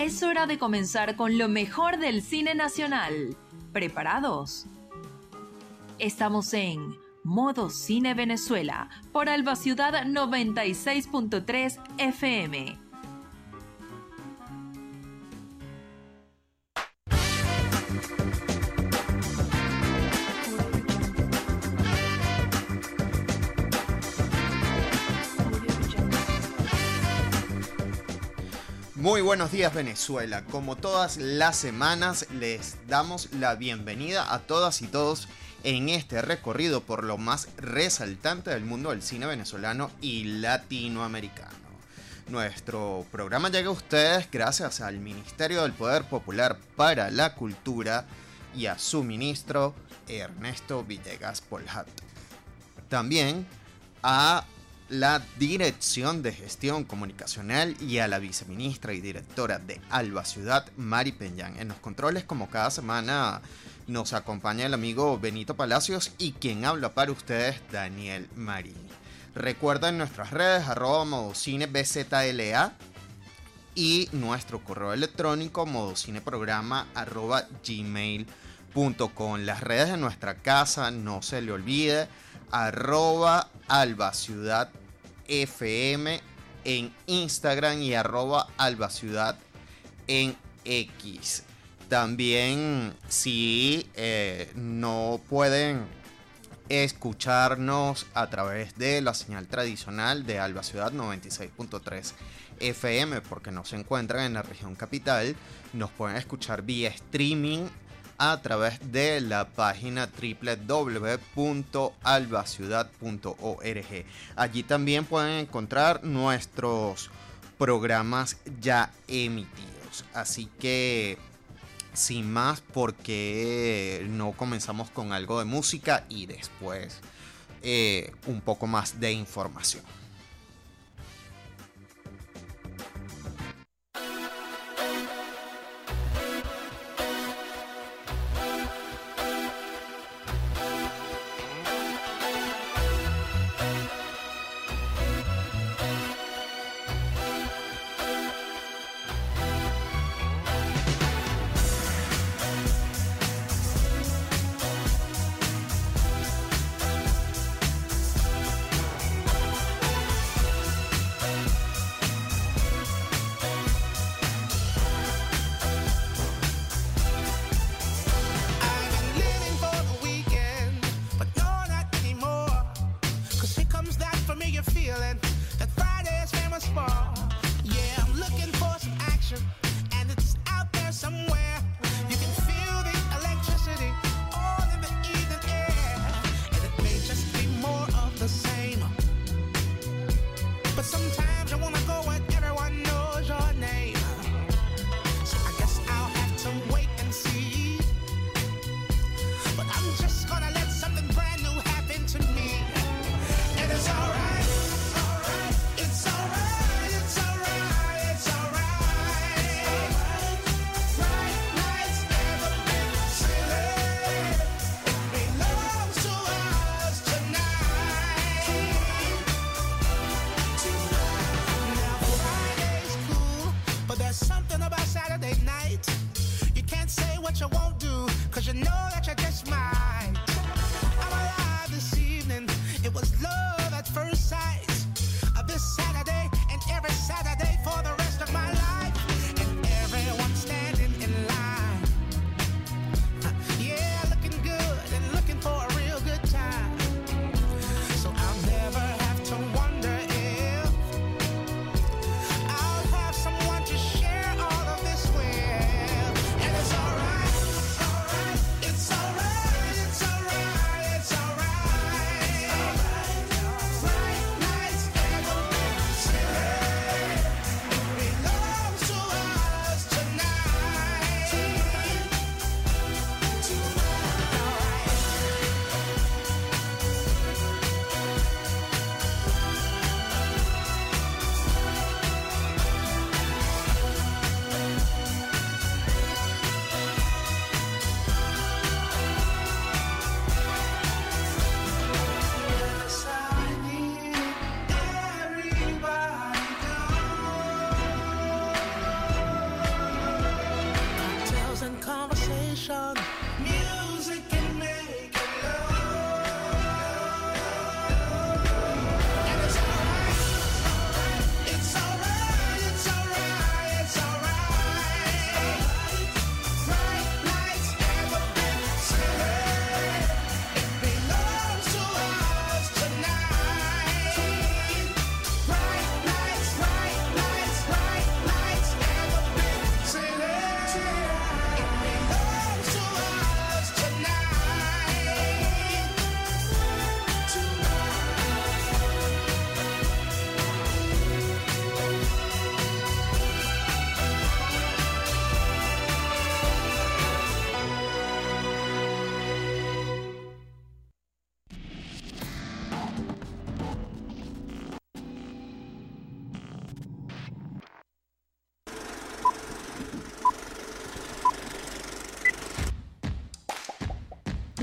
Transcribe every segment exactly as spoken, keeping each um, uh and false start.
Es hora de comenzar con lo mejor del cine nacional. ¿Preparados? Estamos en Modo Cine Venezuela por Alba Ciudad noventa y seis punto tres F M. Muy buenos días, Venezuela. Como todas las semanas, les damos la bienvenida a todas y todos en este recorrido por lo más resaltante del mundo del cine venezolano y latinoamericano. Nuestro programa llega a ustedes gracias al Ministerio del Poder Popular para la Cultura y a su ministro Ernesto Villegas Poljat. También a la Dirección de Gestión Comunicacional y a la viceministra y directora de Alba Ciudad, Mari Peñán. En los controles, como cada semana, nos acompaña el amigo Benito Palacios y quien habla para ustedes, Daniel Marín. Recuerden nuestras redes, arroba modocine_bzla y nuestro correo electrónico modocineprograma arroba gmail punto com. Las redes de nuestra casa, no se le olvide, arroba Alba Ciudad F M en Instagram y arroba Alba Ciudad en X. También, si eh, no pueden escucharnos a través de la señal tradicional de Alba Ciudad noventa y seis punto tres F M porque no se encuentran en la región capital, nos pueden escuchar vía streaming a través de la página doble u doble u doble u punto albaciudad punto org. Allí también pueden encontrar nuestros programas ya emitidos. Así que, sin más, porque no comenzamos con algo de música y después eh, un poco más de información. Gonna let something brand new happen to me. And it's alright.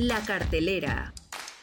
La cartelera.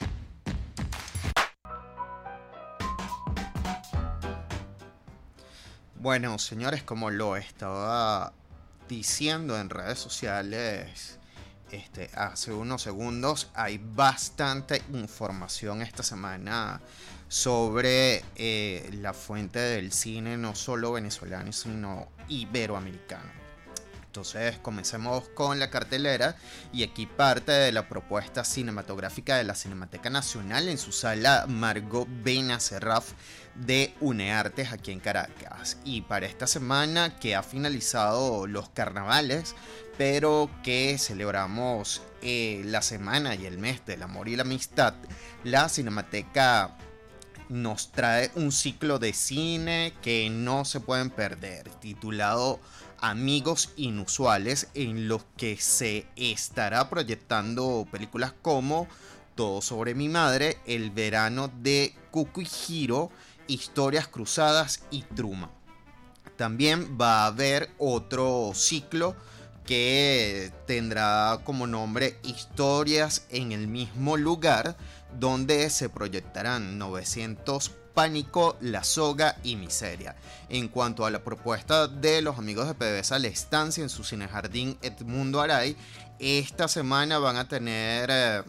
Bueno, señores, como lo estaba diciendo en redes sociales este, hace unos segundos, hay bastante información esta semana sobre eh, la fuente del cine, no solo venezolano, sino iberoamericano. Entonces comencemos con la cartelera, y aquí parte de la propuesta cinematográfica de la Cinemateca Nacional en su sala Margot Benacerraf de UNEARTES aquí en Caracas. Y para esta semana que ha finalizado los carnavales, pero que celebramos eh, la semana y el mes del amor y la amistad, la Cinemateca nos trae un ciclo de cine que no se pueden perder, titulado Amigos Inusuales, en los que se estará proyectando películas como Todo sobre mi madre, El verano de Kukihiro, Historias cruzadas y Truma. También va a haber otro ciclo que tendrá como nombre Historias en el mismo lugar, donde se proyectarán novecientos, Pánico, La Soga y Miseria. En cuanto a la propuesta de los amigos de PDVSA La Estancia en su Cinejardín Edmundo Aray, esta semana van a tener eh,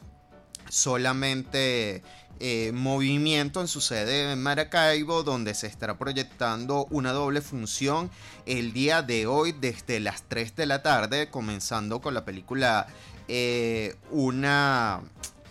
solamente eh, movimiento en su sede en Maracaibo, donde se estará proyectando una doble función el día de hoy desde las tres de la tarde, comenzando con la película eh, una...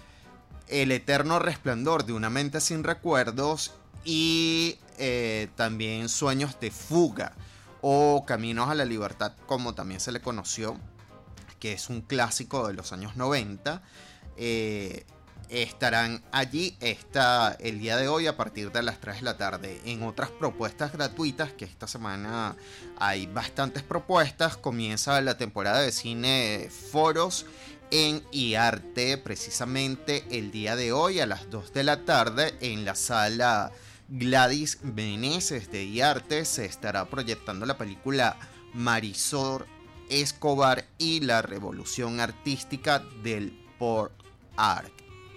El eterno resplandor de una mente sin recuerdos, y eh, también Sueños de fuga o Caminos a la libertad, como también se le conoció, que es un clásico de los años noventa. Eh, estarán allí esta, el día de hoy a partir de las tres de la tarde. En otras propuestas gratuitas, que esta semana hay bastantes propuestas, comienza la temporada de cine Foros en IARTE, precisamente el día de hoy a las dos de la tarde en la sala Gladys Meneses de IARTE se estará proyectando la película Marisol Escobar y la revolución artística del pop art.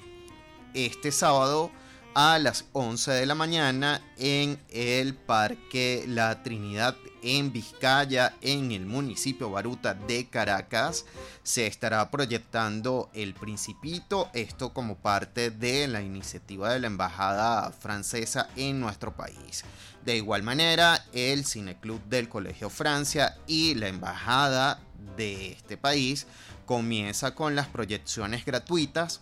Este sábado a las once de la mañana en el Parque La Trinidad en Vizcaya, en el municipio Baruta de Caracas, se estará proyectando El Principito, esto como parte de la iniciativa de la embajada francesa en nuestro país. De igual manera, el Cineclub del Colegio Francia y la embajada de este país comienza con las proyecciones gratuitas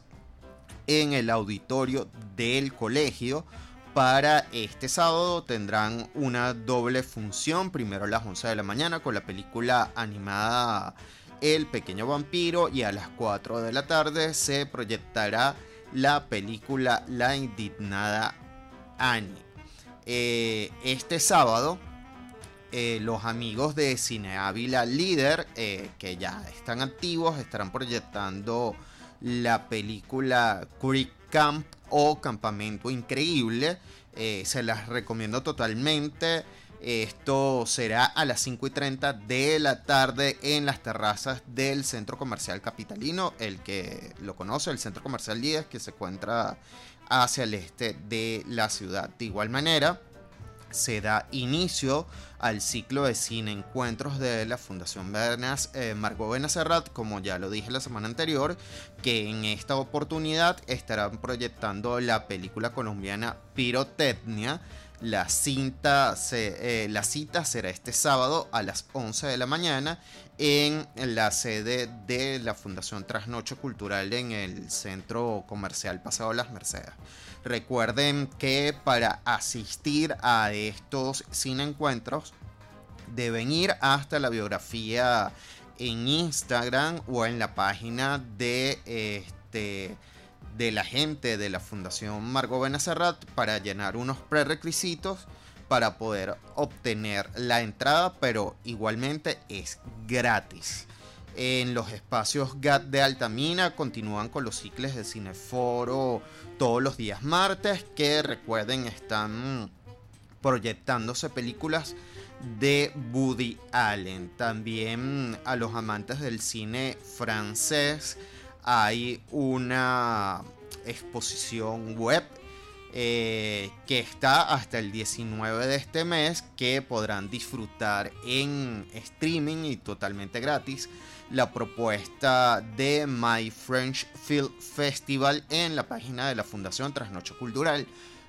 en el auditorio del colegio. Para este sábado tendrán una doble función, primero a las once de la mañana con la película animada El Pequeño Vampiro, y a las cuatro de la tarde se proyectará la película La Indignada Annie. Eh, este sábado eh, los amigos de Cine Ávila Líder, eh, que ya están activos, estarán proyectando la película Creek Camp o Campamento Increíble. Eh, se las recomiendo totalmente. Esto será a las cinco y treinta de la tarde en las terrazas del Centro Comercial Capitalino. El que lo conoce, el Centro Comercial diez, que se encuentra hacia el este de la ciudad. De igual manera, se da inicio al ciclo de cine encuentros de la Fundación Bernas, eh, Margot Benacerraf, como ya lo dije la semana anterior, que en esta oportunidad estarán proyectando la película colombiana Pirotecnia. La, cinta se, eh, la cita será este sábado a las once de la mañana en la sede de la Fundación Trasnoche Cultural en el Centro Comercial Paseo Las Mercedes. Recuerden que para asistir a estos cine encuentros deben ir hasta la biografía en Instagram o en la página de este de la gente de la Fundación Margot Benacerraf para llenar unos prerequisitos para poder obtener la entrada, pero igualmente es gratis. En los espacios G A T de Altamira continúan con los ciclos de Cineforo todos los días martes, que recuerden están proyectándose películas de Woody Allen. También a los amantes del cine francés hay una exposición web eh, que está hasta el diecinueve de este mes, que podrán disfrutar en streaming y totalmente gratis la propuesta de My French Film Festival en la página de la Fundación Trasnocho Cultural.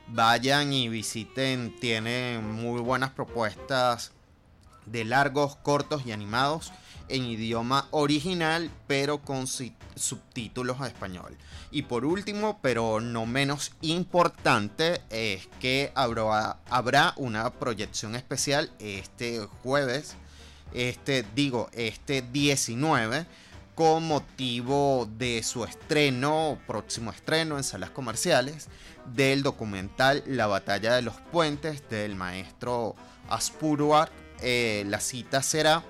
Vayan y visiten, tienen muy buenas propuestas de largos, cortos y animados en idioma original, pero con subtítulos a español. Y por último, pero no menos importante, es que habrá, habrá una proyección especial este jueves, este digo, este diecinueve, con motivo de su estreno, próximo estreno en salas comerciales, del documental La Batalla de los Puentes del maestro Aspurwar. Eh, la cita será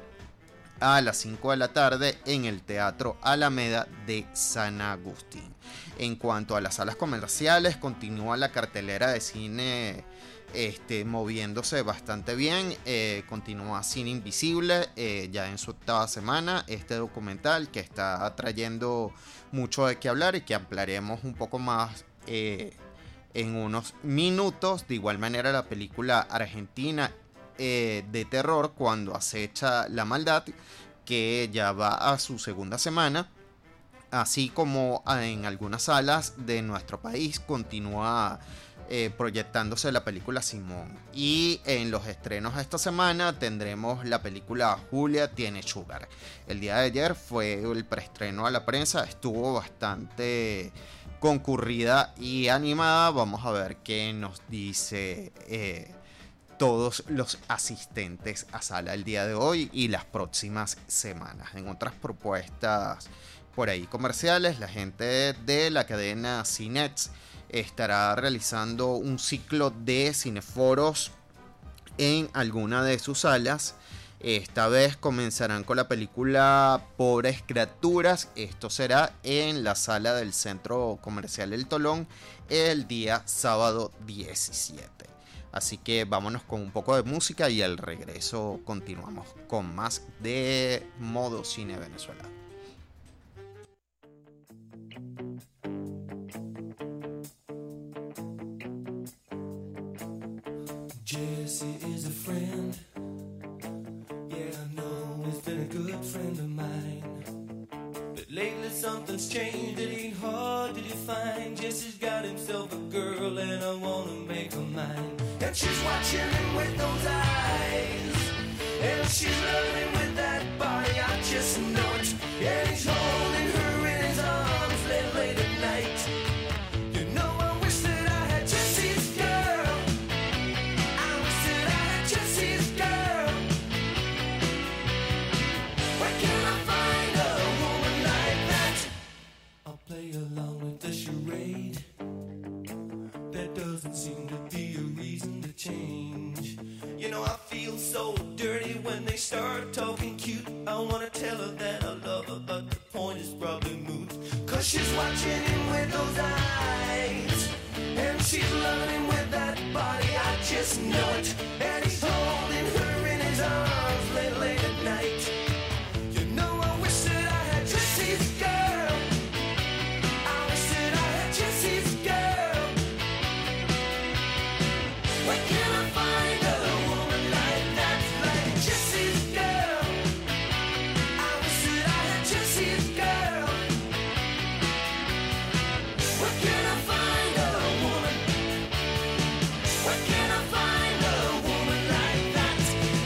a las cinco de la tarde en el Teatro Alameda de San Agustín. En cuanto a las salas comerciales, continúa la cartelera de cine este, moviéndose bastante bien. Eh, continúa Cine Invisible, eh, ya en su octava semana, este documental que está trayendo mucho de qué hablar y que ampliaremos un poco más eh, en unos minutos. De igual manera, la película argentina eh, de terror Cuando acecha la maldad, que ya va a su segunda semana, así como en algunas salas de nuestro país continúa eh, proyectándose la película Simón. Y en los estrenos esta semana tendremos la película Julia tiene Sugar. El día de ayer fue el preestreno a la prensa, estuvo bastante concurrida y animada. Vamos a ver qué nos dice eh, todos los asistentes a sala el día de hoy y las próximas semanas. En otras propuestas por ahí comerciales, la gente de la cadena Cinex estará realizando un ciclo de cineforos en alguna de sus salas. Esta vez comenzarán con la película Pobres Criaturas. Esto será en la sala del Centro Comercial El Tolón el día sábado diecisiete. Así que vámonos con un poco de música y al regreso continuamos con más de Modo Cine Venezuela. Jesse is a friend. Yeah, I know he's been a good friend of mine. But lately something's changed, it ain't hard to define. Jesse's got himself a girl and I wanna make her mine. And she's watching him with those eyes, and she's loving him with that body, I just know it. And he's holding her in his arms late, late at night. You know I wish that I had Jesse's girl. I wish that I had Jesse's girl. Where can I find a woman like that? I'll play along with the charade. There doesn't seem to be a reason to change. You know I feel so dirty when they start talking cute. I wanna tell her that I love her, but the point is probably moot. Cause she's watching him with those eyes, and she's loving him with that body, I just know it. And he's holding her in his arms late, late at night. You know I wish that I had Jesse's girl. I wish that I had Jesse's girl. Where can I find a woman like that, like Jesse's girl? I wish that I had Jesse's girl. Where can I find a woman? Where can I find a woman like that?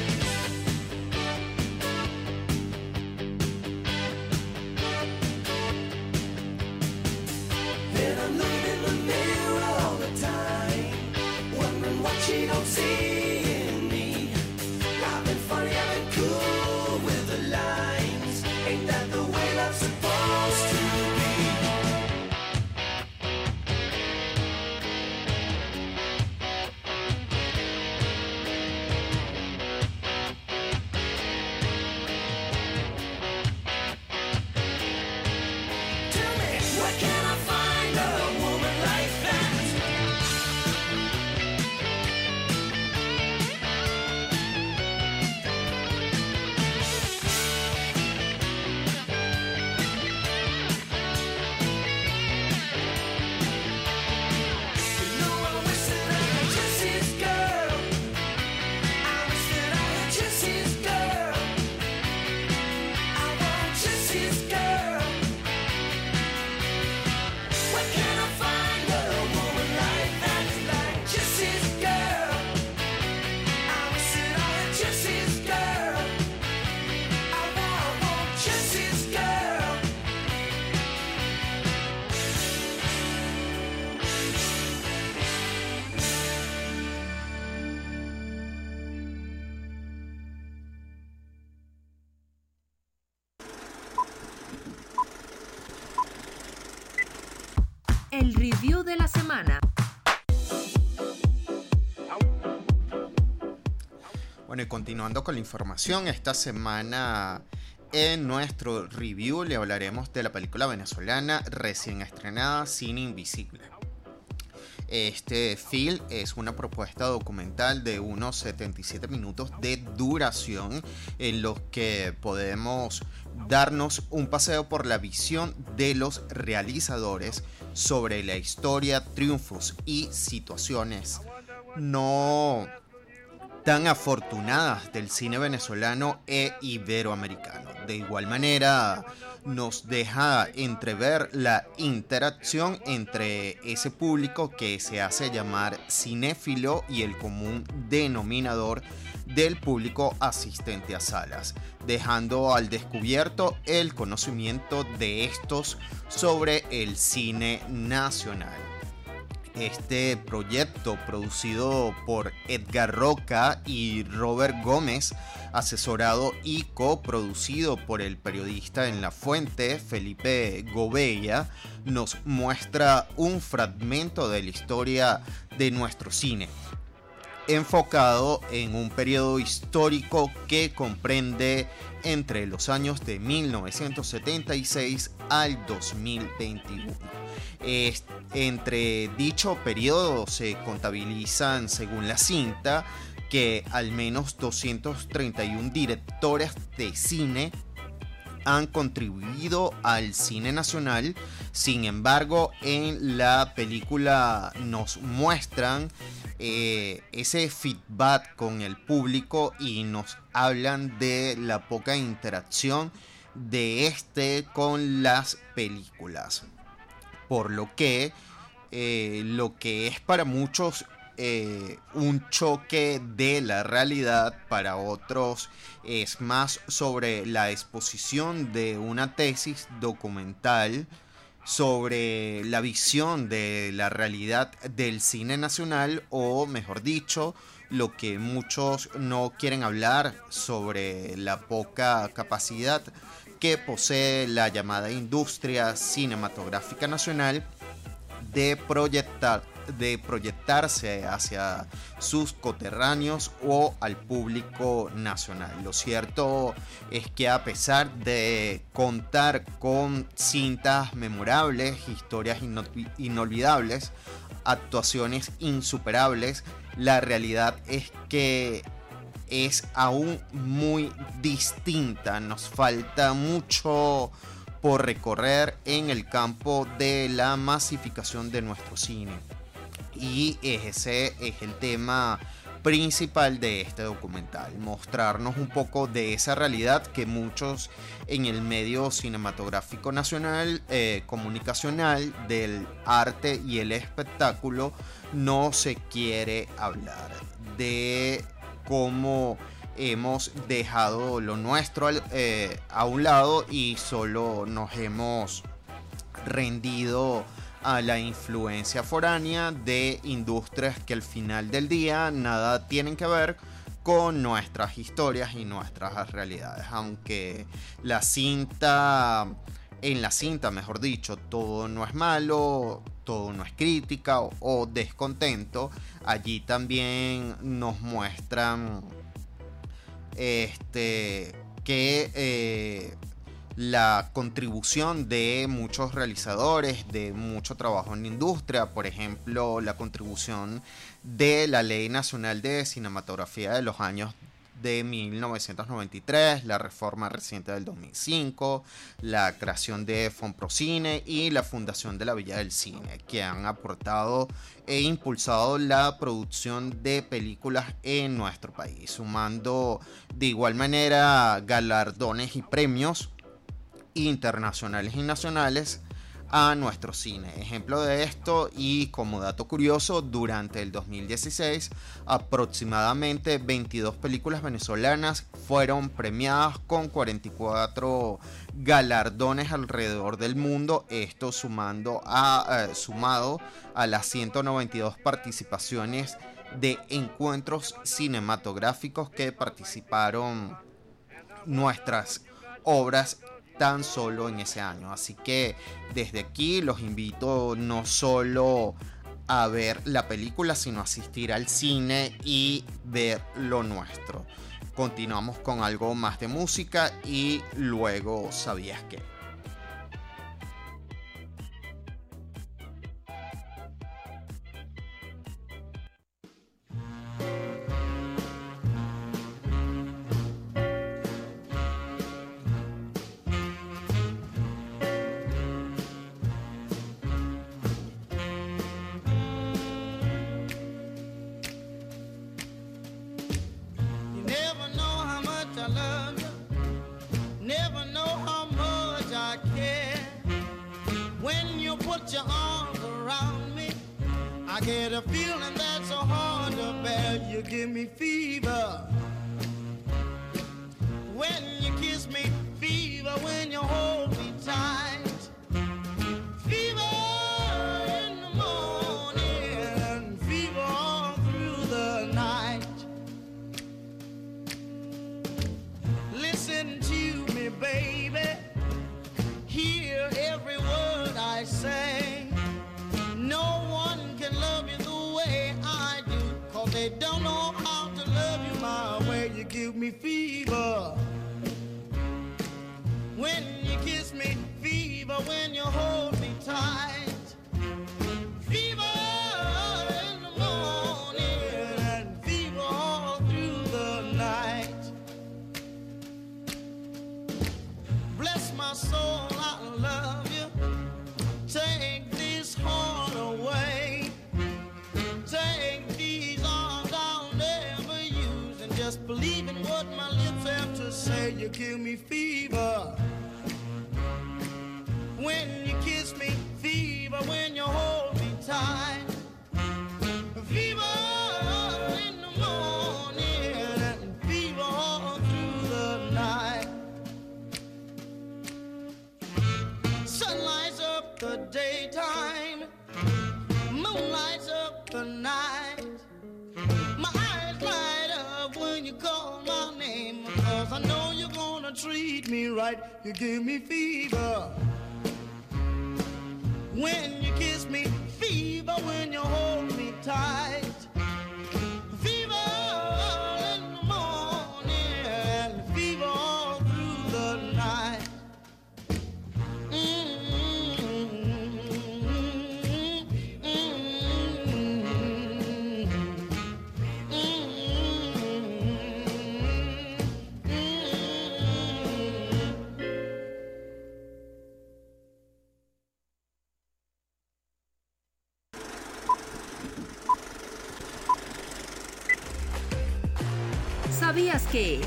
And I'm looking in the mirror all the time, wondering what she don't see in me. I've been funny, I've been cool with the lines. Ain't that the way love's supposed to be? Tell me, where can I find a woman like that? el review de la semana. Bueno, y continuando con la información, esta semana en nuestro review le hablaremos de la película venezolana recién estrenada, Cine Invisible. Este film es una propuesta documental de unos setenta y siete minutos de duración en los que podemos darnos un paseo por la visión de los realizadores sobre la historia, triunfos y situaciones no tan afortunadas del cine venezolano e iberoamericano. De igual manera, nos deja entrever la interacción entre ese público que se hace llamar cinéfilo y el común denominador del público asistente a salas, dejando al descubierto el conocimiento de estos sobre el cine nacional. Este proyecto, producido por Edgar Roca y Robert Gómez, asesorado y coproducido por el periodista en La Fuente, Felipe Gobella, nos muestra un fragmento de la historia de nuestro cine, enfocado en un periodo histórico que comprende entre los años de mil novecientos setenta y seis al dos mil veintiuno. Est- entre dicho periodo se contabilizan, según la cinta, que al menos doscientos treinta y uno directores de cine han contribuido al cine nacional. Sin embargo, en la película nos muestran eh, ese feedback con el público y nos hablan de la poca interacción de este con las películas. Por lo que eh, lo que es para muchos eh, un choque de la realidad, para otros es más sobre la exposición de una tesis documental sobre la visión de la realidad del cine nacional, o mejor dicho, lo que muchos no quieren hablar sobre la poca capacidad que posee la llamada industria cinematográfica nacional de proyectar, de proyectarse hacia sus coterráneos o al público nacional. Lo cierto es que, a pesar de contar con cintas memorables, historias inol- inolvidables, actuaciones insuperables, la realidad es que es aún muy distinta. Nos falta mucho por recorrer en el campo de la masificación de nuestro cine, y ese es el tema principal de este documental: mostrarnos un poco de esa realidad que muchos en el medio cinematográfico nacional, eh, comunicacional, del arte y el espectáculo no se quiere hablar, de cómo hemos dejado lo nuestro eh, a un lado y solo nos hemos rendido a la influencia foránea de industrias que al final del día nada tienen que ver con nuestras historias y nuestras realidades. Aunque la cinta, en la cinta mejor dicho, todo no es malo, todo no es crítica o, o descontento, allí también nos muestran este que eh, la contribución de muchos realizadores, de mucho trabajo en la industria, por ejemplo, la contribución de la Ley Nacional de Cinematografía de los años de mil novecientos noventa y tres, la reforma reciente del dos mil cinco, la creación de Fonprocine y la fundación de la Villa del Cine, que han aportado e impulsado la producción de películas en nuestro país, sumando de igual manera galardones y premios internacionales y nacionales a nuestro cine. Ejemplo de esto, y como dato curioso, durante el dos mil dieciséis aproximadamente veintidós películas venezolanas fueron premiadas con cuarenta y cuatro galardones alrededor del mundo, esto sumando a, eh, sumado a las ciento noventa y dos participaciones de encuentros cinematográficos que participaron nuestras obras tan solo en ese año. Así que desde aquí los invito no solo a ver la película, sino a asistir al cine y ver lo nuestro. Continuamos con algo más de música y luego ¿sabías qué? You give me fever when you kiss me, fever when you hold me tight, fever in the morning and fever all through the night. Mm-hmm. Mm-hmm. ¿Sabías que?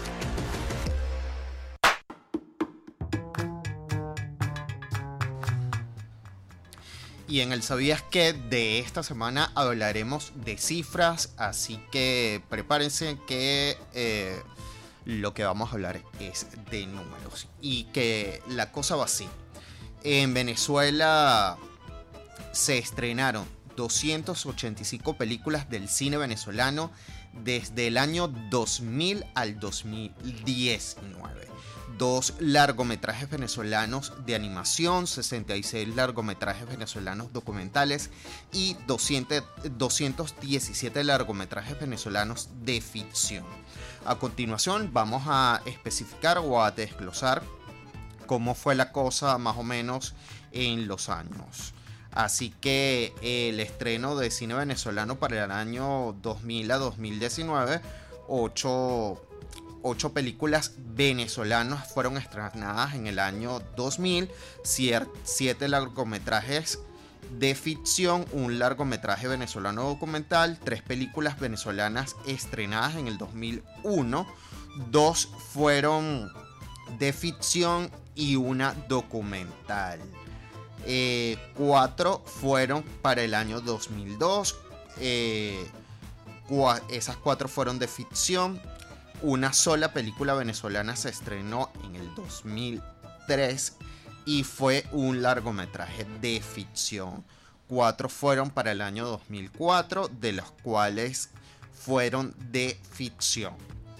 Y en el ¿sabías qué? De esta semana hablaremos de cifras, así que prepárense que eh, lo que vamos a hablar es de números. Y que la cosa va así. En Venezuela se estrenaron doscientas ochenta y cinco películas del cine venezolano desde el año dos mil al dos mil diecinueve. Dos largometrajes venezolanos de animación, sesenta y seis largometrajes venezolanos documentales y doscientos, doscientos diecisiete largometrajes venezolanos de ficción. A continuación vamos a especificar o a desglosar cómo fue la cosa más o menos en los años. Así que el estreno de cine venezolano para el año dos mil a dos mil diecinueve, ocho, ocho películas venezolanas fueron estrenadas en el año dos mil, siete largometrajes de ficción, un largometraje venezolano documental, tres películas venezolanas estrenadas en el dos mil uno, dos fueron de ficción y una documental. Eh, cuatro fueron para el año dos mil dos, eh, cua- esas cuatro fueron de ficción. Una sola película venezolana se estrenó en el dos mil tres y fue un largometraje de ficción. Cuatro fueron para el año dos mil cuatro, de los cuales fueron de ficción.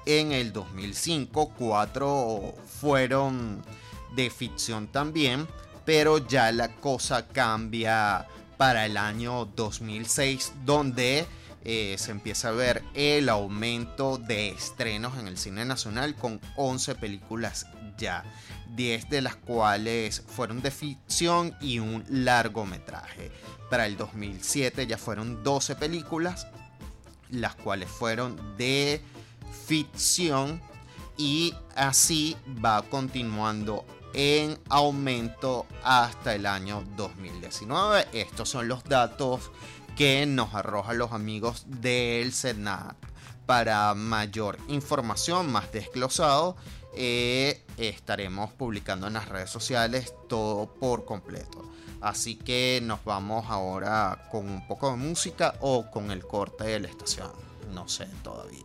en el dos mil cinco, cuatro fueron de ficción también, pero ya la cosa cambia para el año dos mil seis, donde eh, se empieza a ver el aumento de estrenos en el cine nacional con once películas ya, diez de las cuales fueron de ficción y un largometraje. Para el dos mil siete ya fueron doce películas, las cuales fueron de ficción, y así va continuando en aumento hasta el año dos mil diecinueve. Estos son los datos que nos arrojan los amigos del CENAT. Para mayor información, más desglosado, eh, estaremos publicando en las redes sociales todo por completo. Así que nos vamos ahora con un poco de música o con el corte de la estación. No sé todavía.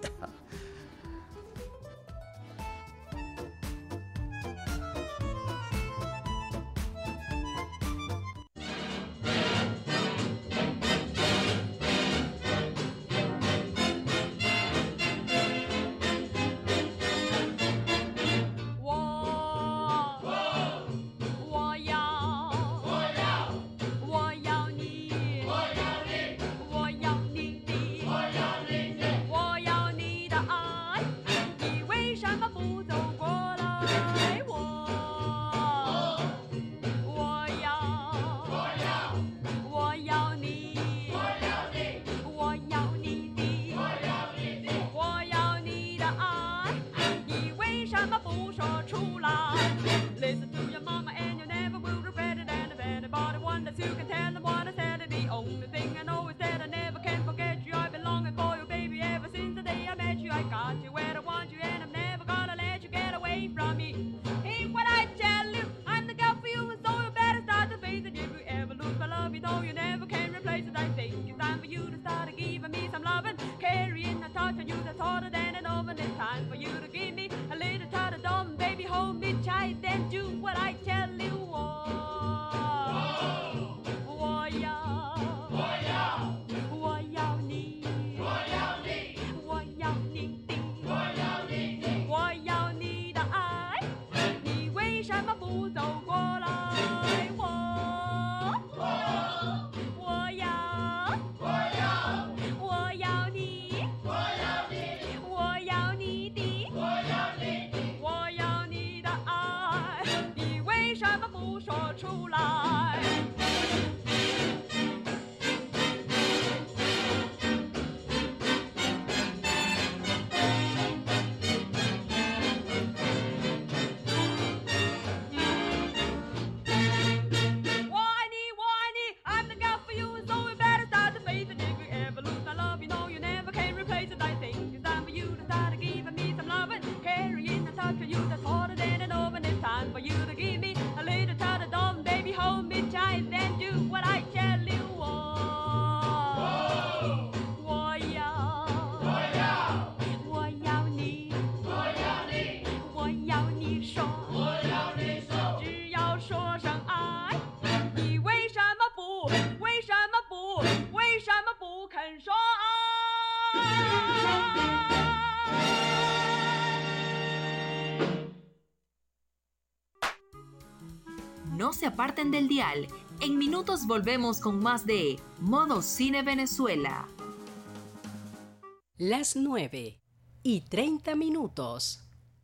No se aparten del dial. En minutos volvemos con más de Modo Cine Venezuela. Las nueve y treinta minutos.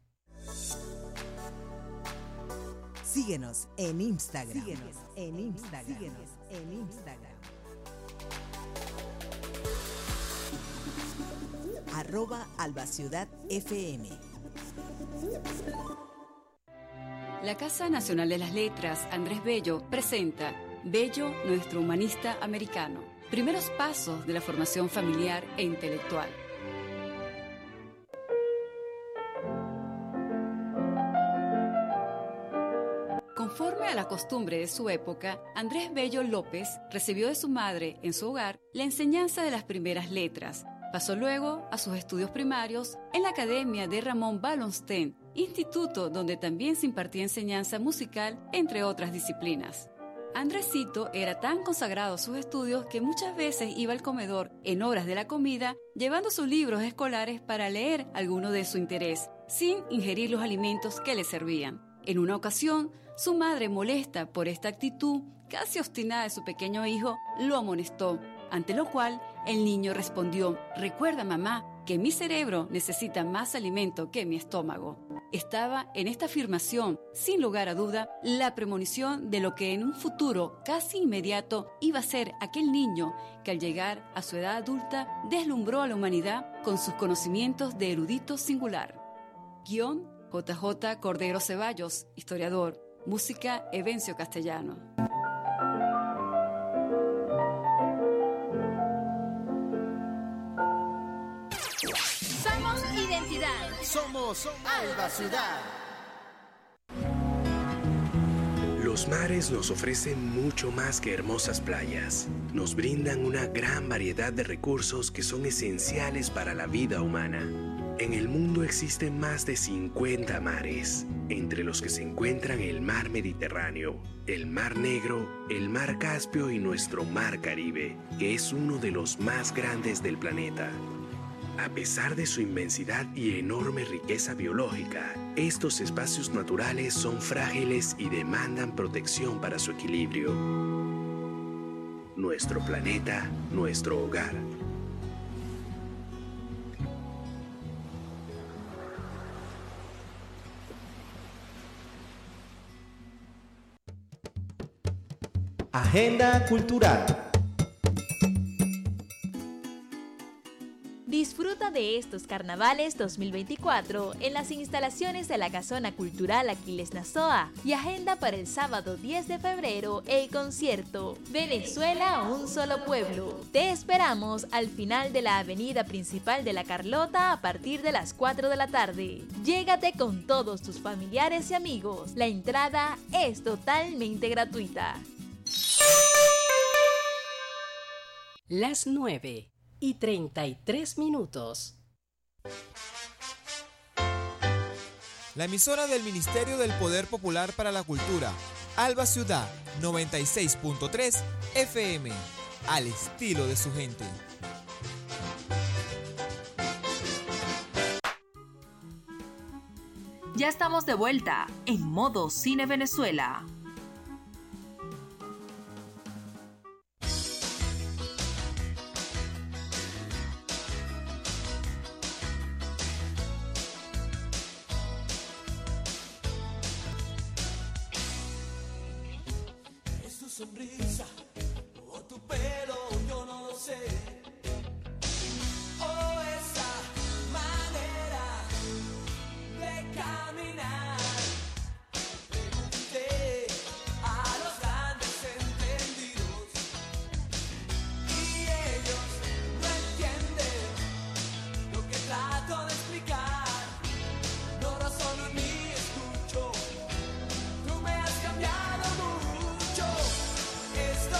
Síguenos en Instagram. Síguenos en Instagram. Síguenos en Instagram. Arroba Albaciudad F M. La Casa Nacional de las Letras, Andrés Bello, presenta Bello, nuestro humanista americano. Primeros pasos de la formación familiar e intelectual. Conforme a la costumbre de su época, Andrés Bello López recibió de su madre, en su hogar, la enseñanza de las primeras letras. Pasó luego a sus estudios primarios en la Academia de Ramón Wallenstein, instituto donde también se impartía enseñanza musical, entre otras disciplinas. Andresito era tan consagrado a sus estudios que muchas veces iba al comedor en horas de la comida llevando sus libros escolares para leer alguno de su interés, sin ingerir los alimentos que le servían. En una ocasión, su madre, molesta por esta actitud casi obstinada de su pequeño hijo, lo amonestó, ante lo cual el niño respondió: «Recuerda, mamá, que mi cerebro necesita más alimento que mi estómago». Estaba en esta afirmación, sin lugar a duda, la premonición de lo que en un futuro casi inmediato iba a ser aquel niño que al llegar a su edad adulta deslumbró a la humanidad con sus conocimientos de erudito singular. Guión: J J Cordero Ceballos, historiador. Música: Evencio Castellano. Somos identidad. Somos Alba Ciudad. Los mares nos ofrecen mucho más que hermosas playas. Nos brindan una gran variedad de recursos que son esenciales para la vida humana. En el mundo existen más de cincuenta mares, entre los que se encuentran el Mar Mediterráneo, el Mar Negro, el Mar Caspio y nuestro Mar Caribe, que es uno de los más grandes del planeta. A pesar de su inmensidad y enorme riqueza biológica, estos espacios naturales son frágiles y demandan protección para su equilibrio. Nuestro planeta, nuestro hogar. Agenda cultural. Disfruta de estos carnavales dos mil veinticuatro en las instalaciones de la Casona Cultural Aquiles Nazoa y agenda para el sábado diez de febrero el concierto Venezuela, un solo pueblo. Te esperamos al final de la avenida principal de La Carlota a partir de las cuatro de la tarde. Llégate con todos tus familiares y amigos. La entrada es totalmente gratuita. Las nueve y treinta y tres minutos. La emisora del Ministerio del Poder Popular para la Cultura, Alba Ciudad, noventa y seis punto tres F M, al estilo de su gente. Ya estamos de vuelta en modo Cine Venezuela. Sonrisa o tu pelo, yo no lo sé. O esa manera de caminar. Pregunté a los grandes entendidos y ellos no entienden lo que trato de explicar. No razono ni escucho. Tú me has cambiado mucho. Esta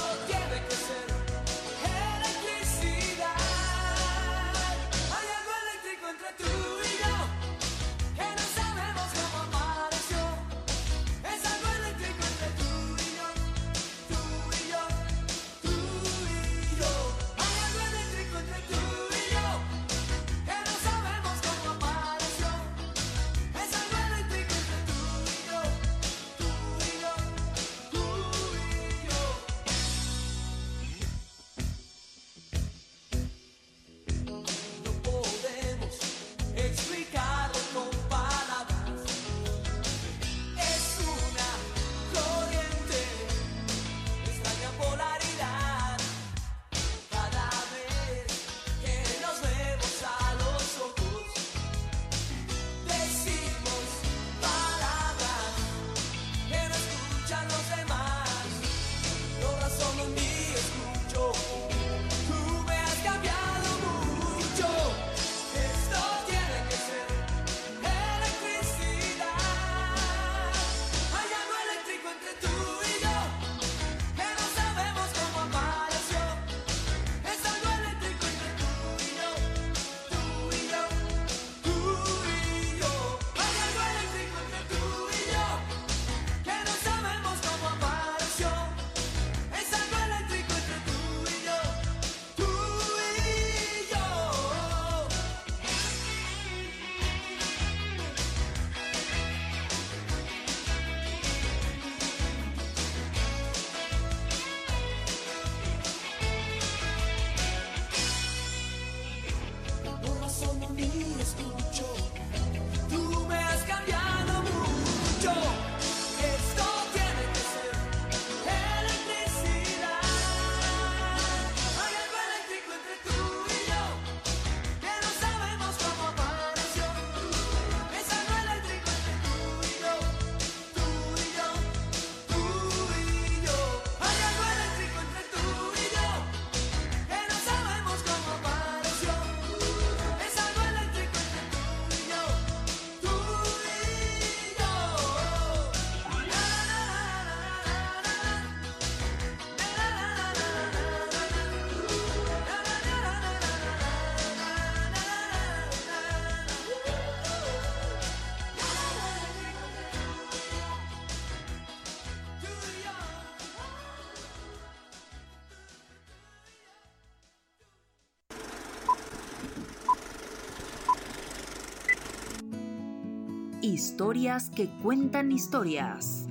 Historias que cuentan historias.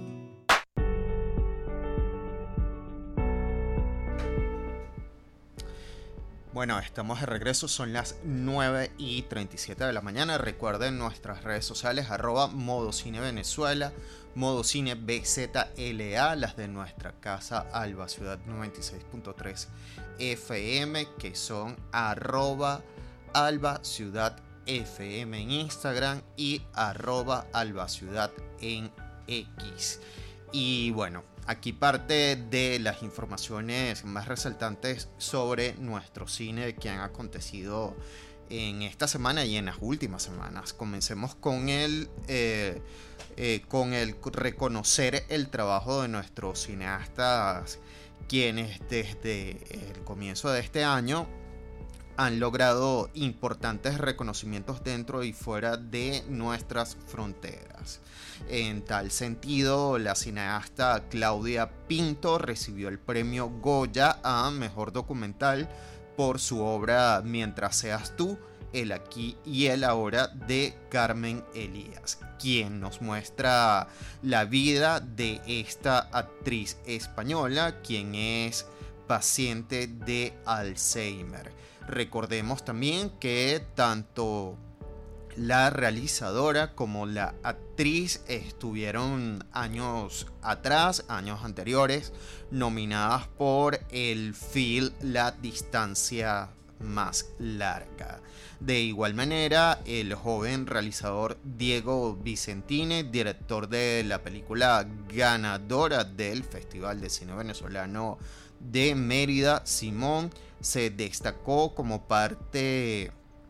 Bueno, estamos de regreso, son las nueve y treinta y siete de la mañana. Recuerden nuestras redes sociales, arroba Modo Cine Venezuela, Modo Cine B Z L A, las de nuestra casa Alba Ciudad noventa y seis punto tres F M, que son arroba Alba Ciudad F M en Instagram y arroba Alba Ciudad en X. Y bueno, aquí parte de las informaciones más resaltantes sobre nuestro cine que han acontecido en esta semana y en las últimas semanas. Comencemos con el, eh, eh, con el reconocer el trabajo de nuestros cineastas, quienes desde el comienzo de este año han logrado importantes reconocimientos dentro y fuera de nuestras fronteras. En tal sentido, la cineasta Claudia Pinto recibió el premio Goya a Mejor Documental por su obra Mientras seas tú, el aquí y el ahora de Carmen Elías, quien nos muestra la vida de esta actriz española, quien es paciente de Alzheimer. Recordemos también que tanto la realizadora como la actriz estuvieron años atrás, años anteriores, nominadas por el film La distancia más larga. De igual manera, el joven realizador Diego Vicentini, director de la película ganadora del Festival de Cine Venezolano de Mérida, Simón, se destacó como parte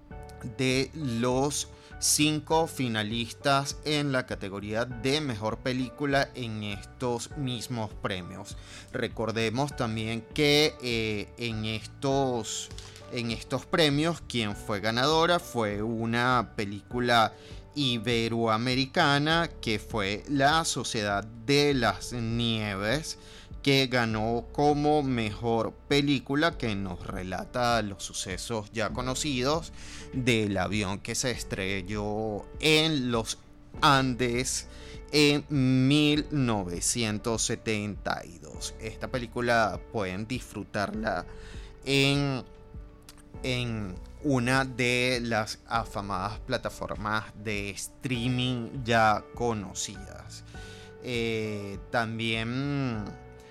de los cinco finalistas en la categoría de mejor película en estos mismos premios. Recordemos también que eh, en estos en estos premios quien fue ganadora fue una película iberoamericana que fue La Sociedad de las Nieves, que ganó como mejor película, que nos relata los sucesos ya conocidos del avión que se estrelló en los Andes en mil novecientos setenta y dos. Esta película pueden disfrutarla en, en una de las afamadas plataformas de streaming ya conocidas. Eh, también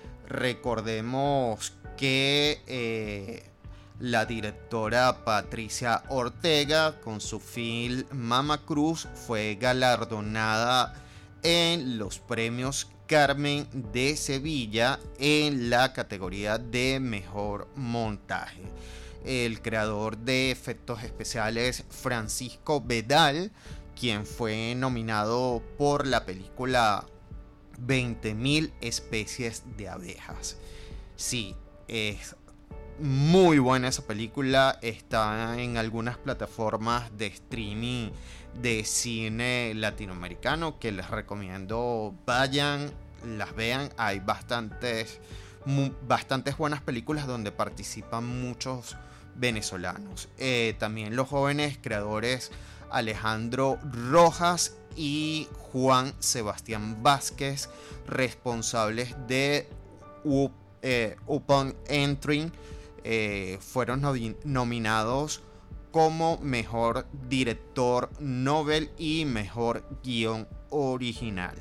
recordemos que eh, la directora Patricia Ortega con su film Mama Cruz fue galardonada en los premios Carmen de Sevilla en la categoría de mejor montaje. El creador de efectos especiales Francisco Bedal, quien fue nominado por la película veinte mil especies de abejas. Sí, es muy buena esa película. Está en algunas plataformas de streaming de cine latinoamericano que les recomiendo vayan, las vean. Hay bastantes, mu- bastantes buenas películas donde participan muchos venezolanos. Eh, también los jóvenes creadores Alejandro Rojas y Juan Sebastián Vázquez, responsables de U, eh, Upon Entering, eh, fueron no- nominados como mejor director Nobel y mejor guión original.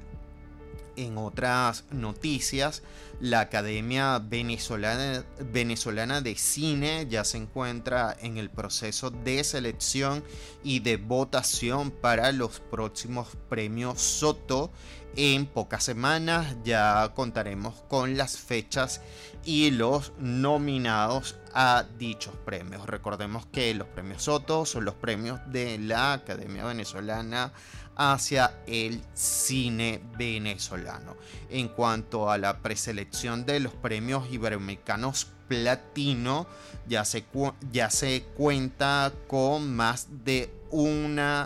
En otras noticias, la Academia Venezolana, Venezolana de Cine ya se encuentra en el proceso de selección y de votación para los próximos premios Soto. En pocas semanas ya contaremos con las fechas y los nominados a dichos premios. Recordemos que los premios Soto son los premios de la Academia Venezolana hacia el cine venezolano. En cuanto a la preselección de los premios iberoamericanos platino, ya se, cu- ya se cuenta con más de una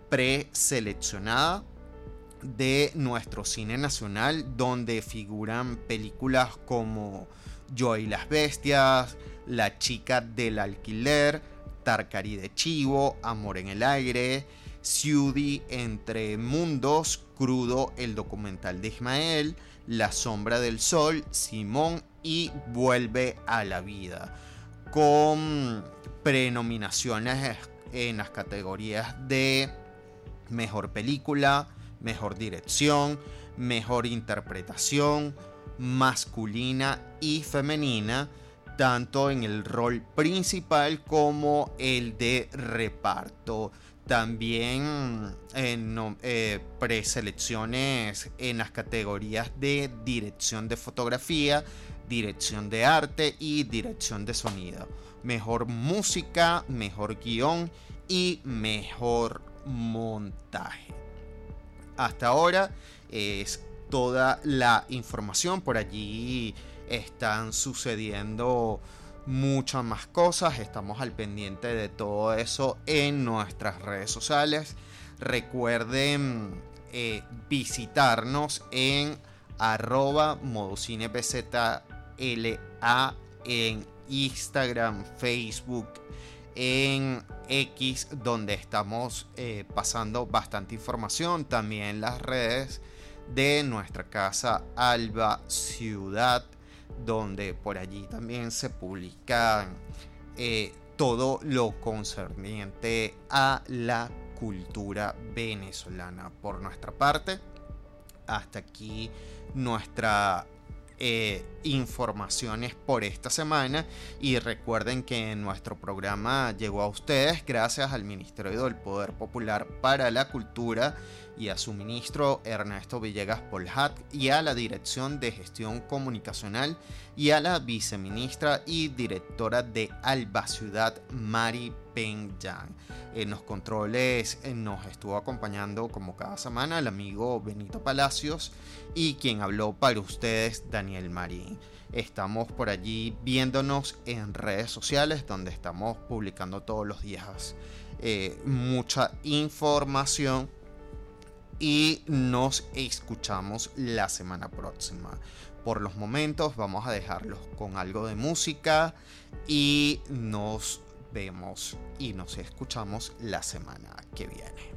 preseleccionada de nuestro cine nacional, donde figuran películas como Yo y las bestias, La chica del alquiler, Tarcari de Chivo, Amor en el aire, Ciudad entre mundos, Crudo, el documental de Ismael, La sombra del sol, Simón y Vuelve a la vida, con prenominaciones en las categorías de mejor película, mejor dirección, mejor interpretación masculina y femenina, tanto en el rol principal como el de reparto. También en eh, preselecciones en las categorías de dirección de fotografía, dirección de arte y dirección de sonido. Mejor música, mejor guión y mejor montaje. Hasta ahora es toda la información. Por allí están sucediendo muchas más cosas. Estamos al pendiente de todo eso en nuestras redes sociales. Recuerden eh, visitarnos en arroba modocinepzla en Instagram, Facebook, en X, donde estamos eh, pasando bastante información. También las redes de nuestra casa Alba Ciudad, donde por allí también se publica eh, todo lo concerniente a la cultura venezolana. Por nuestra parte, hasta aquí nuestra eh, informaciones por esta semana, y recuerden que nuestro programa llegó a ustedes gracias al Ministerio del Poder Popular para la Cultura y a su ministro Ernesto Villegas Poljat, y a la Dirección de Gestión Comunicacional y a la viceministra y directora de Alba Ciudad, Mari Penjan. En los controles eh, nos estuvo acompañando como cada semana el amigo Benito Palacios, y quien habló para ustedes, Daniel Marín. Estamos por allí viéndonos en redes sociales, donde estamos publicando todos los días eh, mucha información, y nos escuchamos la semana próxima. Por los momentos vamos a dejarlos con algo de música y nos vemos y nos escuchamos la semana que viene.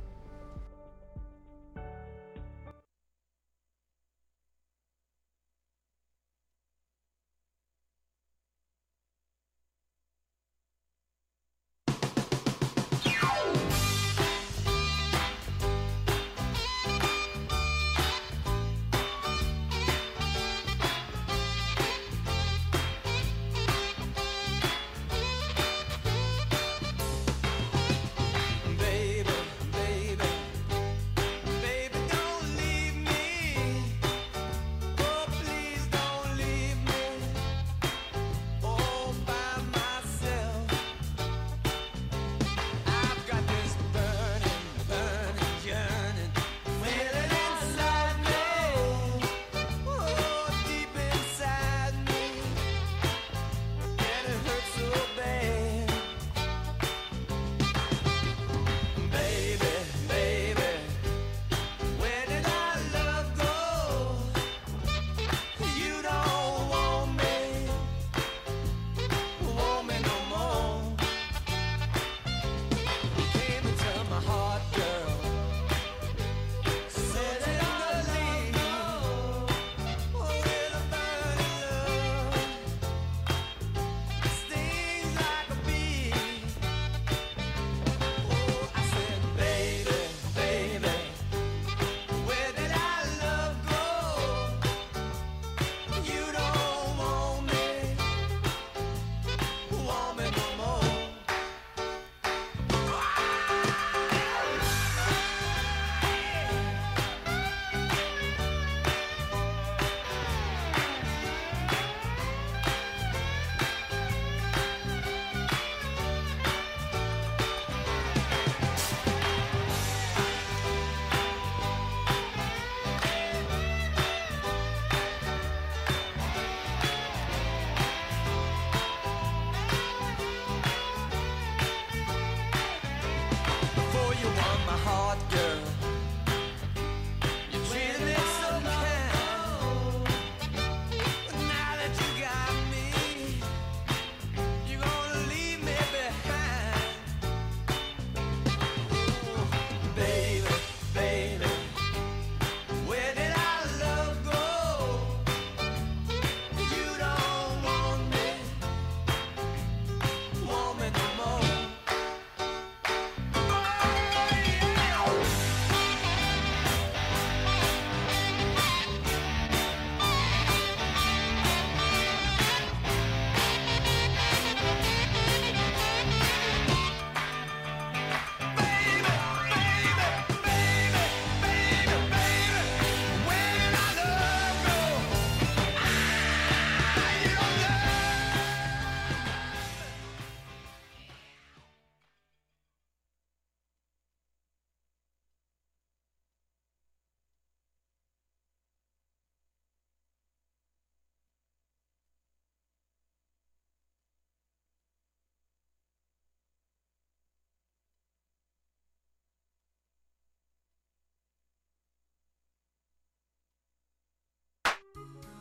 Baby,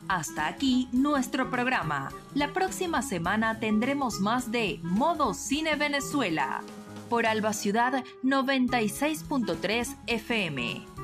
Hasta aquí nuestro programa. La próxima semana tendremos más de Modo Cine Venezuela por Alba Ciudad noventa y seis punto tres F M.